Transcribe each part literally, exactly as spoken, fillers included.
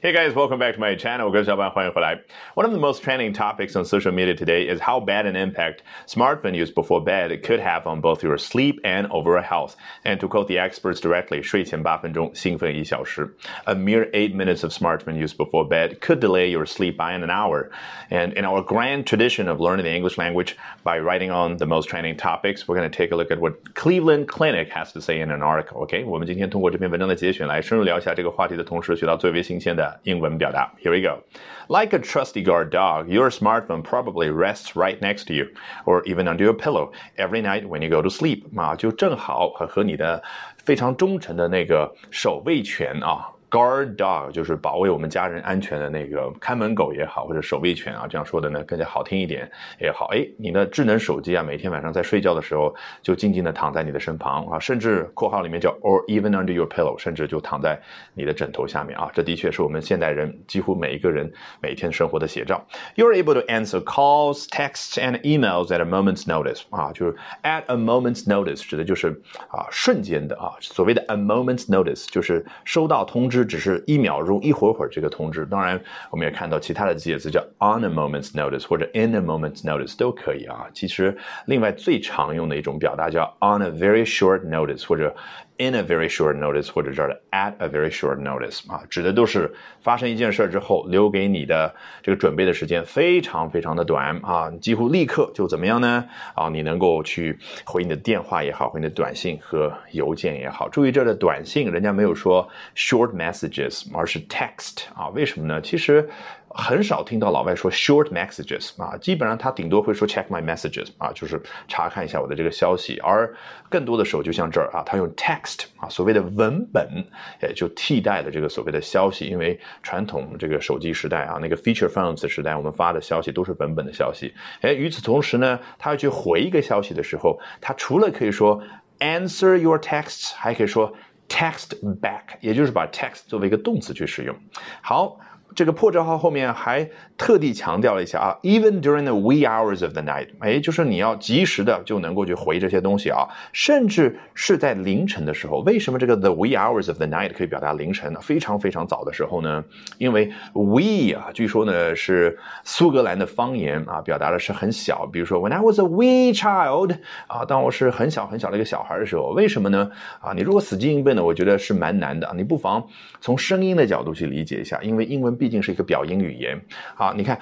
Hey guys, welcome back to my channel. 我是小班，欢迎回来。One of the most trending topics on social media today is how bad an impact smartphone use before bed could have on both your sleep and overall health. And to quote the experts directly, 睡前八分钟，兴奋一小时。A mere eight minutes of smartphone use before bed could delay your sleep by an hour. And in our grand tradition of learning the English language by writing on the most trending topics, we're going to take a look at what Cleveland Clinic has to say in an article. OK, 我们今天通过这篇文章的节选来深入聊一下这个话题的同时，学到最为新鲜的英文表达。Here we go. Like a trusty guard dog, your smartphone probably rests right next to you, or even under your pillow every night when you go to sleep. 啊，就正好和和你的非常忠诚的那个守卫犬啊。Guard dog 就是保卫我们家人安全的那个看门狗也好，或者守卫犬啊，这样说的呢更加好听一点也好。哎，你的智能手机啊，每天晚上在睡觉的时候就静静的躺在你的身旁啊，甚至括号里面叫 or even under your pillow， 甚至就躺在你的枕头下面啊。这的确是我们现代人几乎每一个人每天生活的写照。You're able to answer calls, texts, and emails at a moment's notice 啊，就是 at a moment's notice 指的就是啊瞬间的啊，所谓的 a moment's notice 就是收到通知。只是一秒钟一会儿会儿这个通知，当然我们也看到其他的介词叫 on a moment's notice 或者 in a moment's notice 都可以啊。其实另外最常用的一种表达叫 on a very short notice 或者 in a very short notice 或者这儿的 at a very short notice 啊，指的都是发生一件事之后留给你的这个准备的时间非常非常的短啊，几乎立刻就怎么样呢？啊，你能够去回你的电话也好，回你的短信和邮件也好。注意这儿的短信，人家没有说 short messages， 而是 text 啊，为什么呢？其实很少听到老外说 short messages 啊，基本上他顶多会说 check my messages 啊，就是查看一下我的这个消息，而更多的时候就像这儿啊，他用 text 啊，所谓的文本也就替代了这个所谓的消息，因为传统这个手机时代啊，那个 feature phones 的时代，我们发的消息都是文本的消息。哎，与此同时呢，他要去回一个消息的时候，他除了可以说 answer your texts， 还可以说 text back， 也就是把 text 作为一个动词去使用。好。这个破折号后面还特地强调了一下啊 even during the wee hours of the night， 哎，就是你要及时的就能够去回这些东西啊，甚至是在凌晨的时候。为什么这个 the wee hours of the night 可以表达凌晨呢？非常非常早的时候呢？因为 wee 啊，据说呢是苏格兰的方言啊，表达的是很小，比如说 when I was a wee child 啊，当我是很小很小的一个小孩的时候。为什么呢？啊，你如果死记硬背呢，我觉得是蛮难的，你不妨从声音的角度去理解一下，因为英文毕竟是一个表音语言。好，你看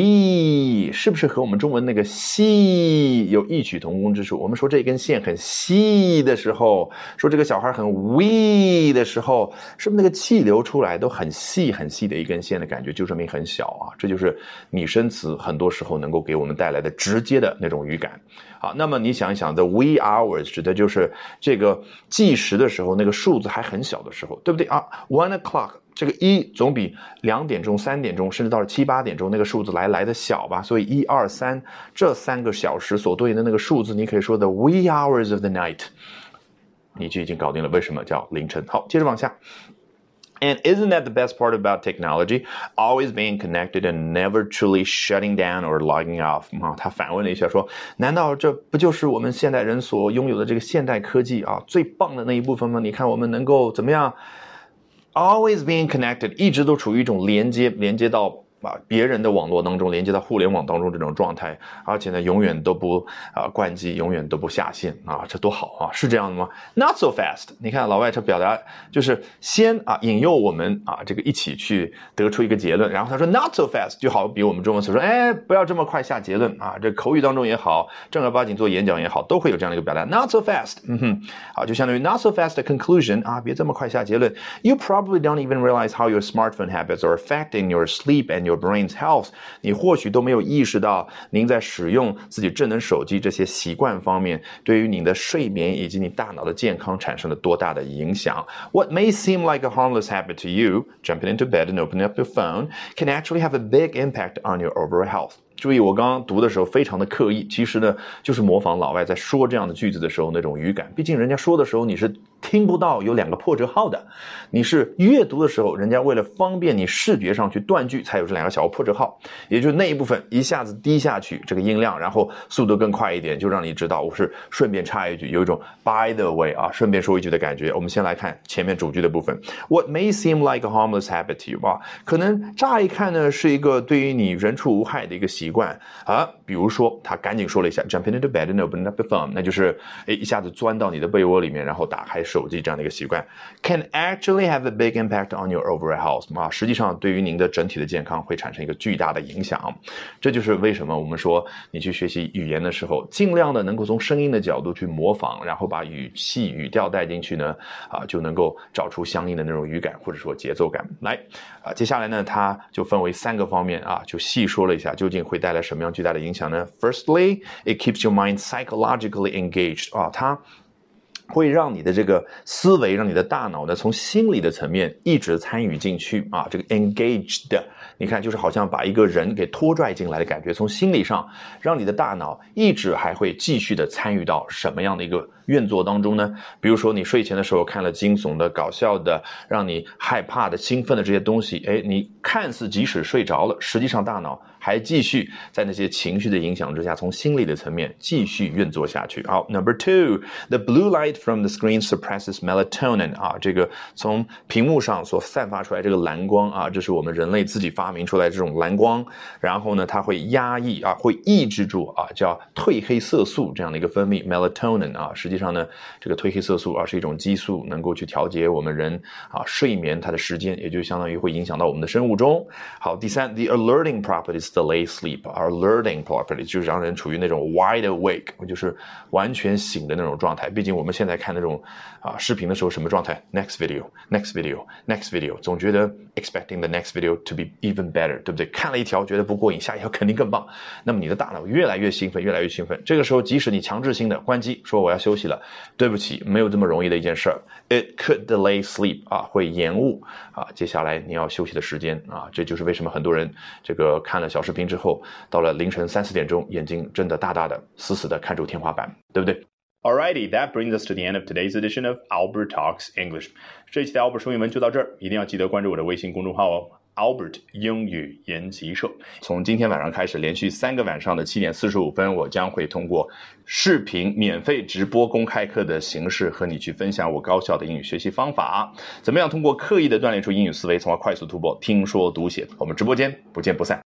we 是不是和我们中文那个细有异曲同工之处？我们说这根线很细的时候，说这个小孩很 wee 的时候，是不是那个气流出来都很细很细的一根线的感觉，就证明很小啊。这就是拟声词很多时候能够给我们带来的直接的那种语感。好，那么你想一想 the wee hours 指的就是这个计时的时候，那个数字还很小的时候，对不对啊 one o'clock这个一总比两点钟、三点钟，甚至到了七八点钟那个数字来来的小吧，所以一二三这三个小时所对应的那个数字，你可以说 the wee hours of the night， 你就已经搞定了为什么叫凌晨。好，接着往下。And isn't that the best part about technology? Always being connected and never truly shutting down or logging off. 啊，他反问了一下说，难道这不就是我们现代人所拥有的这个现代科技啊最棒的那一部分吗？你看我们能够怎么样？Always being connected， 一直都处于一种连接，连接到啊别人的网络当中，连接到互联网当中这种状态，而且呢永远都不啊关机，永远都不下线啊，这多好啊！是这样的吗 ？Not so fast。你看老外这表达就是先啊引诱我们啊这个一起去得出一个结论，然后他说 not so fast， 就好比我们中文所说，哎不要这么快下结论啊，这口语当中也好，正儿八经做演讲也好，都会有这样的一个表达 not so fast。嗯哼，好，就相当于 not so fast conclusion 啊，别这么快下结论。You probably don't even realize how your smartphone habits are affecting your sleep and your brain's health， 你或许都没有意识到您在使用自己智能手机这些习惯方面对于你的睡眠以及你大脑的健康产生了多大的影响。 What may seem like a harmless habit to you, jumping into bed and opening up your phone, can actually have a big impact on your overall health。注意我刚刚读的时候非常的刻意，其实呢就是模仿老外在说这样的句子的时候那种语感，毕竟人家说的时候你是听不到有两个破折号的，你是阅读的时候，人家为了方便你视觉上去断句，才有这两个小破折号，也就是那一部分一下子低下去这个音量，然后速度更快一点，就让你知道我是顺便插一句，有一种 by the way 啊，顺便说一句的感觉。我们先来看前面主句的部分 ，What may seem like a harmless habit to you 啊，可能乍一看呢是一个对于你人畜无害的一个习惯啊，比如说他赶紧说了一下 jump into bed and open up the phone， 那就是诶一下子钻到你的被窝里面，然后打开手机这样的一个习惯 can actually have a big impact on your overall health 啊，实际上对于您的整体的健康会产生一个巨大的影响。这就是为什么我们说你去学习语言的时候，尽量的能够从声音的角度去模仿，然后把语气语调带进去呢，啊，就能够找出相应的那种语感或者说节奏感。来，啊，接下来呢，它就分为三个方面啊，就细说了一下究竟会带来什么样巨大的影响呢 ？Firstly, it keeps your mind psychologically engaged 啊，它会让你的这个思维，让你的大脑呢从心理的层面一直参与进去啊，这个 engaged， 你看就是好像把一个人给拖拽进来的感觉，从心理上让你的大脑一直还会继续的参与到什么样的一个运作当中呢？比如说你睡前的时候看了惊悚的、搞笑的、让你害怕的、兴奋的这些东西，诶，你看似即使睡着了，实际上大脑还继续在那些情绪的影响之下，从心理的层面继续运作下去。好 ，Number two, the blue light from the screen suppresses melatonin 啊，这个从屏幕上所散发出来这个蓝光啊，这是我们人类自己发明出来这种蓝光，然后呢，它会压抑啊，会抑制住啊，叫褪黑色素这样的一个分泌 melatonin 啊，实际上呢，这个褪黑色素啊是一种激素，能够去调节我们人啊睡眠它的时间，也就相当于会影响到我们的生物钟。好，第三 ，the alerting properties delay sleep， alerting property 就是让人处于那种 wide awake， 就是完全醒的那种状态。毕竟我们现在看那种啊视频的时候，什么状态 ？Next video, next video, next video， 总觉得 expecting the next video to be even better， 对不对？看了一条觉得不过瘾，下一条肯定更棒。那么你的大脑越来越兴奋，越来越兴奋。这个时候，即使你强制性的关机，说我要休息了，对不起，没有这么容易的一件事儿。It could delay sleep 啊，会延误啊，接下来你要休息的时间啊，这就是为什么很多人这个看了小视频之后，到了凌晨三四点钟，眼睛真的大大的、死死的看住天花板，对不对 ？Alrighty, that brings us to the end of today's edition of Albert Talks English. 这一期的 Albert 说英文就到这儿，一定要记得关注我的微信公众号哦。Albert 英语研习社，从今天晚上开始，连续三个晚上的七点四十五分，我将会通过视频免费直播公开课的形式和你去分享我高效的英语学习方法，怎么样通过刻意的锻炼出英语思维，从而快速突破听说读写。我们直播间不见不散。